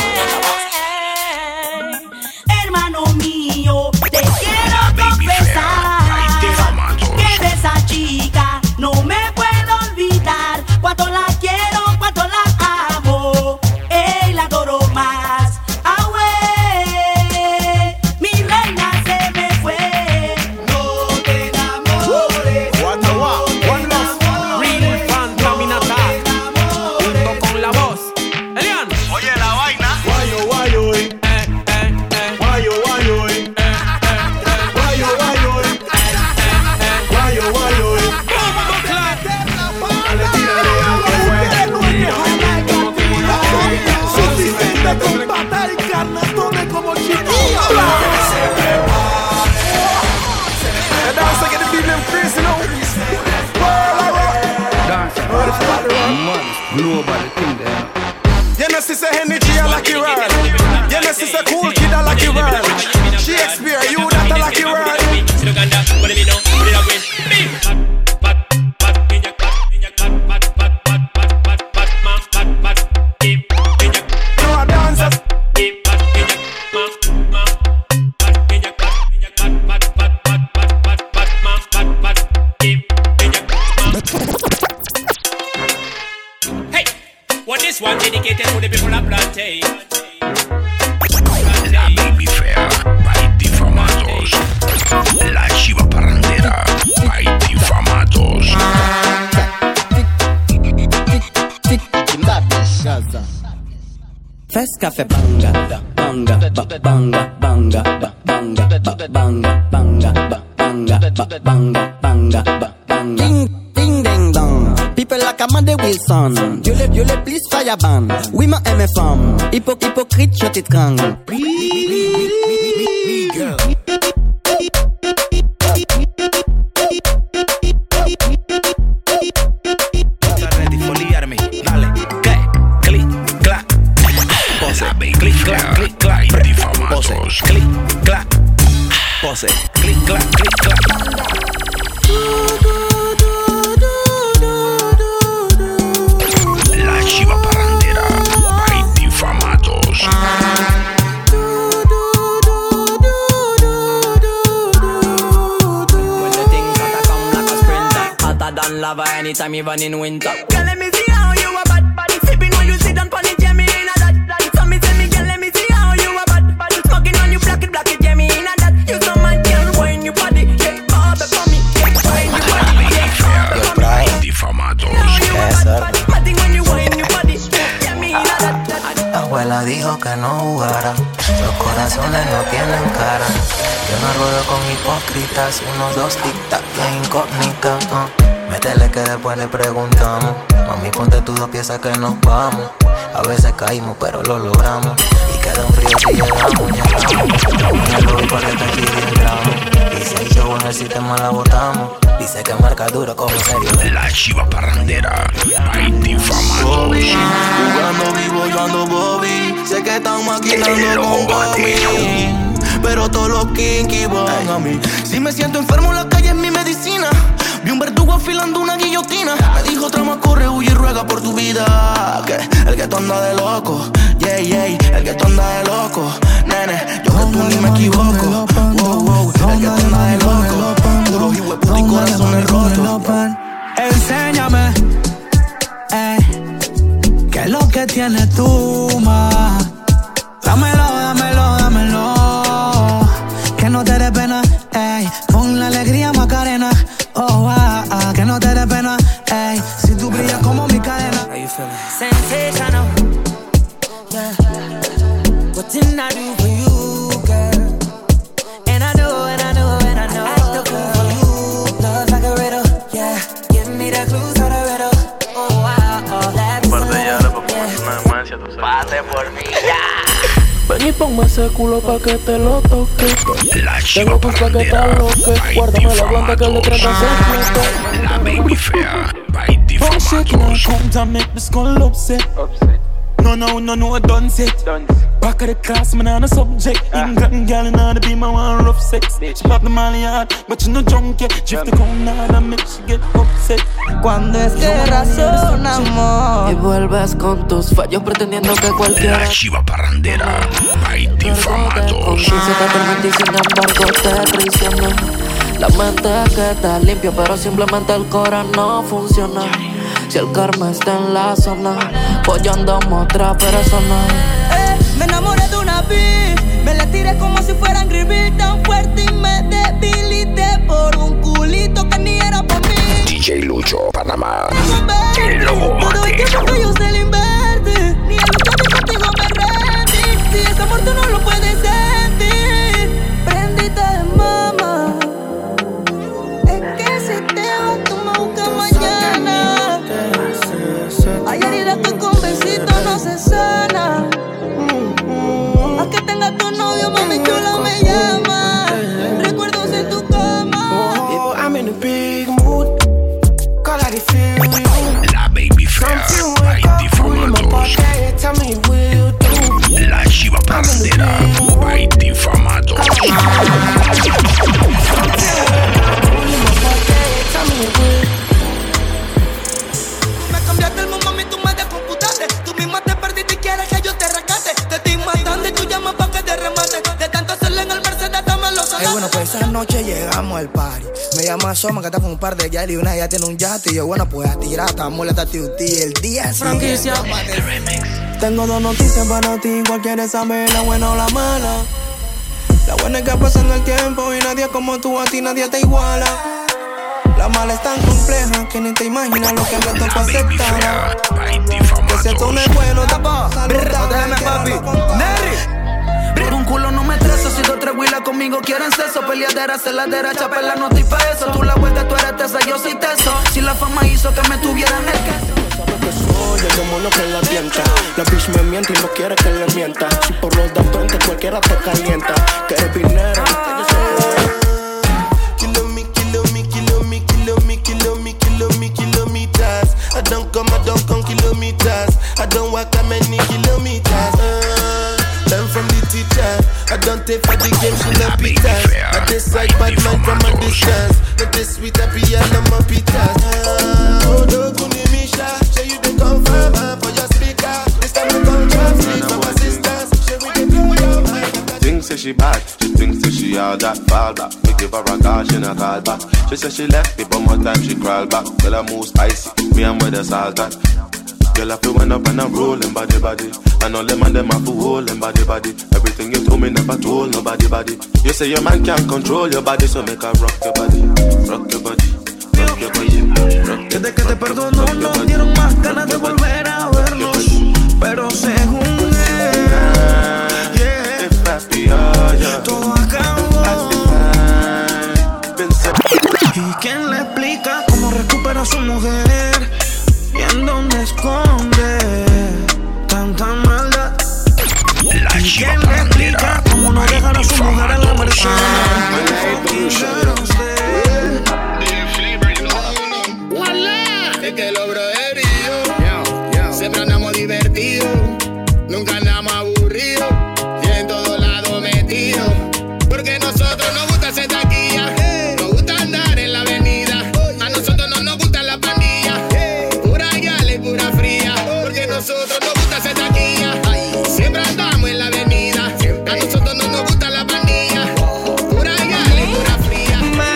Hermano mío, te quiero confesar que de esa chica no me puedo olvidar. Cuánto la quiero, cuánto la amo, la adoro más. Mi reina se me fue. No te enamores. One love, real fan, Camina Attack, junto con la voz. Elian, oye la vaina. Nobody think that. You know, she's a energy, I like it right. You know, she's a cool kid, I like it right. Shakespeare, you that I like it right. This one dedicated to the people of Plantain. La Baby Fair by Difamados. La Chiva Parrandera by Difamados. Fresca fe banga, banga, banga, banga, banga, banga, banga, banga, banga, banga, banga. Ding ding dong. People like Amanda Wilson. Dieu les plus fireban. Oui ma aime femme. Hypocrite je t'étrangle. Ready for liarme. Dale, click, clack. Pose, click, clack, clack. Pose, click, clack. Pose, click, clack, clack. La Chiva Parrandera by Difamados. When the things gotta come like a sprinter, hotter than lava anytime even in winter. Girl, let me see how you a bad. Sipping when you sit down pon it, Jamie in a that. So me say me, girl, let me see how you a bad. Smoking on you, block it, Jamie in a that. You so mad, girl, wine your body, yeah, bob it for me, yeah, wine your body, yeah, bob it for me. Difamados. Mating when you wine your body, Jamie in a that. Abuela dijo que no jugara, los corazones no tienen cara. Yo me rodeo con hipócritas y unos dos tic-tac de incógnita. Métele que después le preguntamos. Mami, ponte tus dos piezas que nos vamos. A veces caímos, pero lo logramos. Y queda un frío si llegamos. En el lobby por el taxi y entramos. Y si hay show en el sistema la botamos. Dice que marca duro como serio. La Chiva Parrandera by Difamados. Jugando vivo, yo ando Bobby. Sé que están maquinando con Bobby, pero todos los kinky van a mí. Si me siento enfermo, la calle es mi medicina. Vi un verdugo afilando una guillotina. Me dijo trama, corre, huye y ruega por tu vida. Que el que tú anda de loco, yeah, yeah. El que tú anda de loco, nene, yo que tú ni me equivoco. Wow, wow, el que tú anda de loco. Puro hijo y corazones rotos. Enséñame, qué es lo que tienes tú, ma. Dámelo, dámelo, dámelo. Que no te dé pena, ey. Con la alegría Macarena. Oh, que no te dé pena, ey. Si tú brillas como mi cadena. Sensational, yeah. What didn't I do for you, girl? And I know, and I know, and I know. I still feel for you. Love like a riddle, yeah. Give me the clues of the riddle. Oh, wow, that's so, yeah. Pase por mí, ya. Ven y ponme ese culo pa' que te lo toque. La Tengo tus pa' que te loque. Guárdame la blanda que le trata se La Baby Fair by Fuck shit, now Difamados. come to make the skull upset. No, done set. Back of the class, man, on a subject. England girl, and I'd be my one rough sex. She pop the molly hard, but you no drunk yet. Drift the cone hard and make she get upset. Cuando es que razonamos y vuelves con tus fallos pretendiendo que cualquiera. La Chiva Parrandera by Difamados. Quise te permití, sin embargo te traicioné. La mente queda limpia, pero simplemente el corazón no funciona. Si el karma está en la zona, apoyándome otra persona. Me enamoré de una bitch, me la tiré como si fuera Angry Bird, tan fuerte y me debilité por un culito que ni era por mí. DJ Lucho, Panamá. El lobo mate. Todo el tiempo que yo se le invierte, ni el luchar contigo me rendí. Parrandera by Difamados. Me cambiaste el mundo, a mí tú me descomputaste. Tú misma te perdiste y quieres que yo te rescate. Te estoy matando y tú llamas pa' que te remate. De tanto hacerle en el Mercedes, dame los salates. Bueno, pues esa noche llegamos al party. Me llama Soma, que está con un par de yal y una ya tiene un yate. Y yo, bueno, pues a tirar, estamos la Tuti el día Franquicia. Tengo dos noticias para ti, cualquiera sabe la buena o la mala. La buena es que pasando el tiempo y nadie como tú, a ti nadie te iguala. La mala es tan compleja que ni te imaginas lo que me toca aceptar. Que si esto no es bueno, te pasa. Déjame, papi. Por un culo no me estreso. Si dos tres huilas conmigo quieren sexo. Peleadera, celadera, chapela, no estoy pa' eso. Tú la vuelta, tú eres tesa, yo soy teso. Si la fama hizo que me tuvieran el queso. Soy el demonio que la tienta. La bitch me miente y no quiere que le mienta. Si por los datos cualquiera te calienta. Que eres dinero. Kilometers. I don't come kilometers. I don't walk that many kilometers. Learn from the teacher. I don't take for the game, she no pitas. I decide bad mind from a distance. But this sweet happy and I'm a pitas. Oh, no, Kunimisha. Show you the confirm for your speaker. This time we come drop sleep for my sisters. Show we the blow your mind. Thinks that she bad, she thinks that she all that fall back. We give her a call, she not call back. She said she left me, but more time she crawl back. Girl, I move spicy, me and with the salt that. Girl, I feel went up and I'm rolling body. And all them and them have to hold them body. Everything you told me never told nobody body. You say your man can't control your body, so make her rock your body. Rock your body, rock your body, rock your body. Desde que te perdonó no dieron más ganas de volver a vernos. Pero según él, todo acabó. ¿Y quién le explica cómo recupera a su mujer? ¿Y en dónde esconde tanta maldad? ¿Y quién le explica cómo no dejar a su mujer en la merced? Es que lo broderío siempre andamos divertidos, nunca andamos aburridos y en todo lado metidos. Porque nosotros nos gusta hacer taquilla, nos gusta andar en la avenida. A nosotros no nos gusta la pandilla, pura gala y pura fría. Porque nosotros nos gusta hacer taquilla, siempre andamos en la avenida. A nosotros no nos gusta la pandilla, pura gala y pura fría.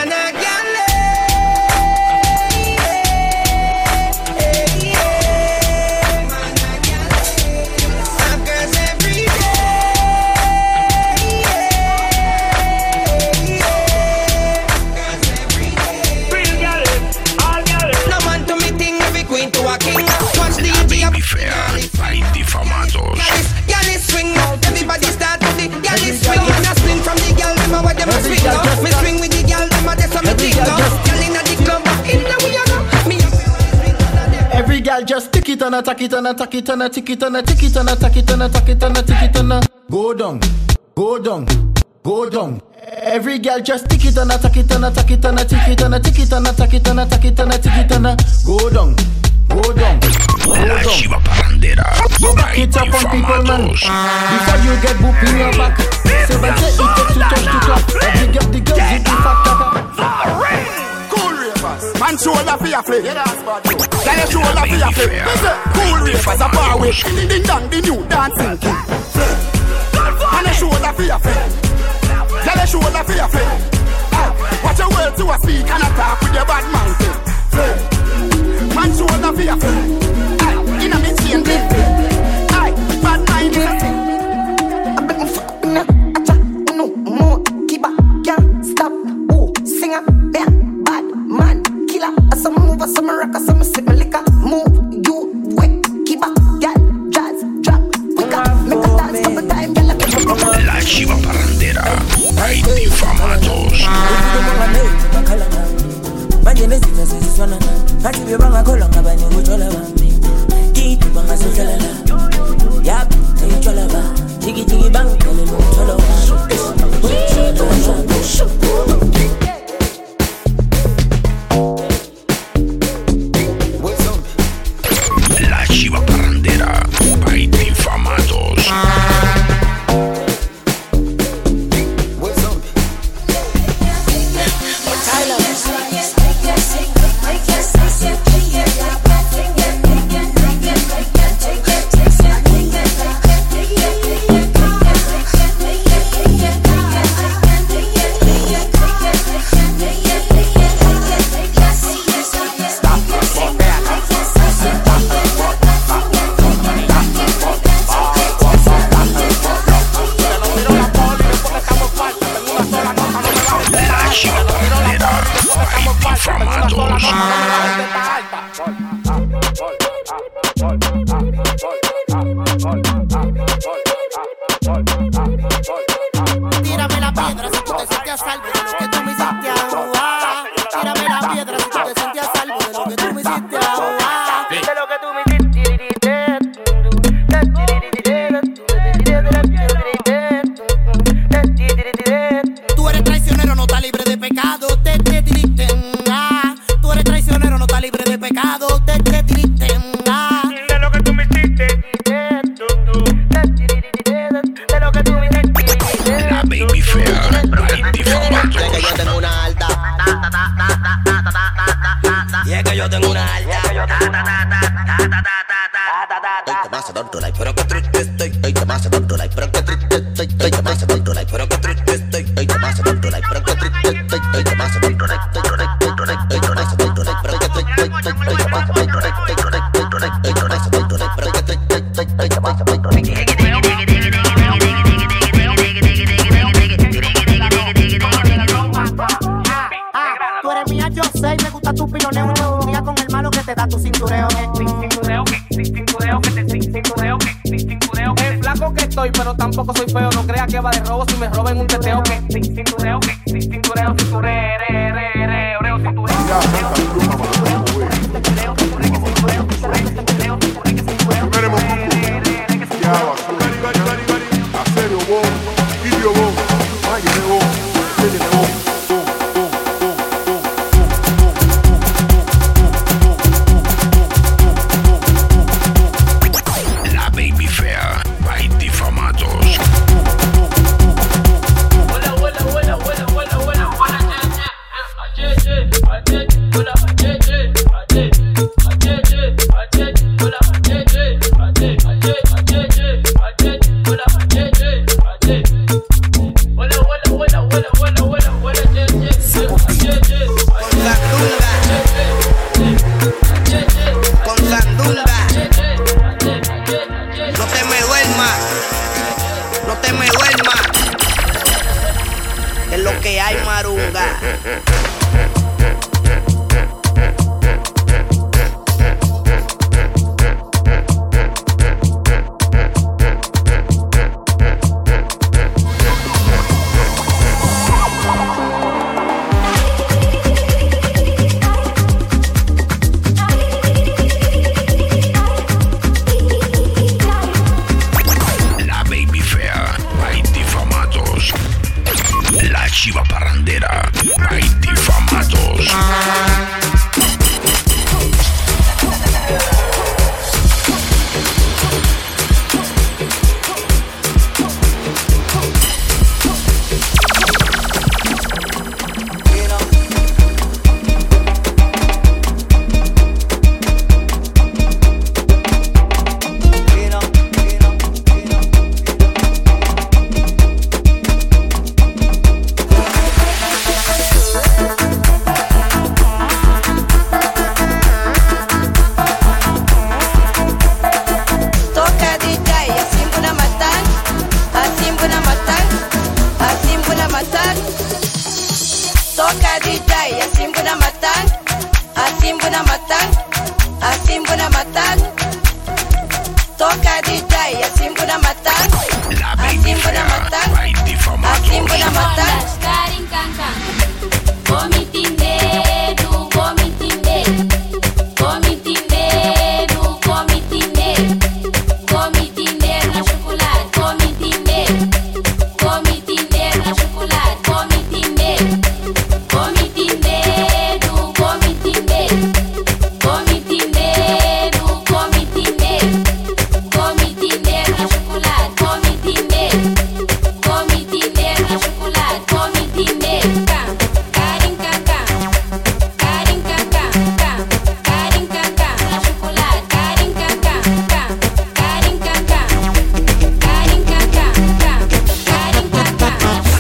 By Difamados. Y'all is swing out, everybody start with it. Y'all is swing in a swing from the girl, them a what them a swing up. Me swing with the girl, them a that's how me think up. Y'all inna the club, in the way I go. Me every girl just tick it and a tack it and a tack it and a tick it and a tick it and a tack it and a tack it and a tick it and a go down, go down, go down. Every girl just tick it and a tack it and a tack it and a tick it and a tick it and a tack it and a tack it and a tick it and a go down. Go down, go down. Go back it up on people, man. Before you get boop in your back. 7 say it takes to touch to clap. Every get the girls with the factor. Cool ravers, man shoulder for your flip. Tell your shoulder for your flip. Cool ravers, a bar with ding ding dong, the new dancing king. And a shoulder for your flip. Tell your shoulder for your flip. Watch your words to a speak and attack with your bad mind. Man shoulder for your flip. In a mid-chain flip. Bad mind is a thing. I bet my fuck in a chat, no more. Keep up, can't stop. Oh, singer, yeah, bad man, killer. As I move, as I rock, as I sip my liquor. Move, you, wet, keep up, yeah, jazz, drop, quicker. Make a dance, couple time, girl, I La Chiva Parrandera by Difamados. Banyenezitha seziswana ngathi bebangakholwa ngabanye ukutshola bami kithi bangasonhlalala yap eyitshola ba jiki bangibele nokutshola La Chiva Parrandera by Difamados. Tú eres traicionero, no estás libre de pecado. Tú eres traicionero, no estás libre de pecado. De lo que tú me hiciste. De lo que tú me hiciste. La Baby Fair, by Difamados. Es que yo tengo una alta. Y es que yo tengo una alta. Estoy más tonto, like, pero que triste estoy. Estoy más tonto, like, pero que triste estoy. Estoy más tonto, like, pero que triste estoy. Estoy más tonto, like, pero que triste estoy. Estoy más tonto, like, estoy más tonto, like, pero que triste estoy. Estoy más tonto, like, estoy más tonto, like, pero que triste estoy. Estoy más tonto, like. Tú eres mía, yo sé, me gusta tu piloneo. Un día con el malo que te da tu cintureo. Es flaco que estoy, pero tampoco soy feo. No creas que va de robo si me roben un teteo. Cintureo. La Baby Fair, by Difamados. Chiva Parrandera, by Difamados. Toca DJ, assim puna matar. Assim puna matar. Assim puna matar. Karin kankan. Comitinde, du comitinde. Comitinde, du comitinde. Comitinde na chocolate. Comitinde. Comitinde na chocolate. Comitinde. Comitinde, du comitinde. Comitinde, du comitinde. Comitinde na chocolate. Comitinde. Comitinde na chocolate. Comitinde. Karin kankan. Karin kankan. Karin kankan na chocolate. Karin kankan. Karin kankan. Karin kankan. Karin kankan.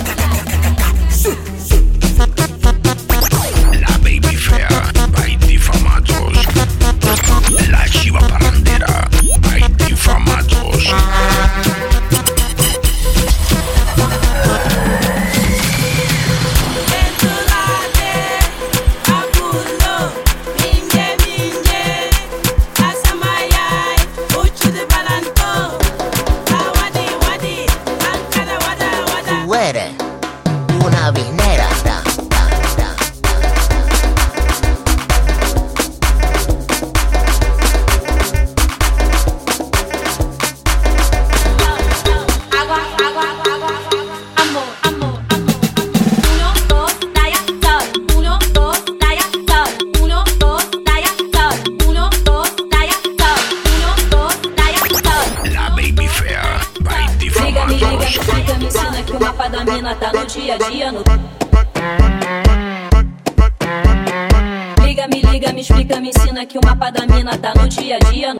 La Baby Fair, by Difamados. La Chiva Parrandera, by Difamados. explica, me ensina que o mapa da mina tá no dia a dia. Liga, me explica, me ensina que o mapa da mina tá no dia a dia.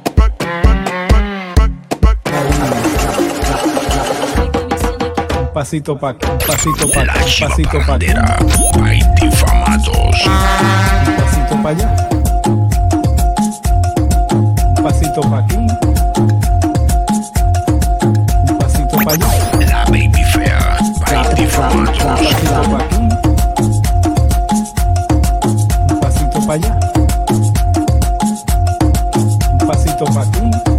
Pasito pa' aquí, pasito pa' aquí, pasito pa' aquí. By Difamados. Un pasito pa' allá. Un pasito pa' aquí. Un pasito pa' allá. La Baby Fair. By Difamados. Un pasito pa' aquí. Un pasito pa' allá. Un pasito pa' aquí.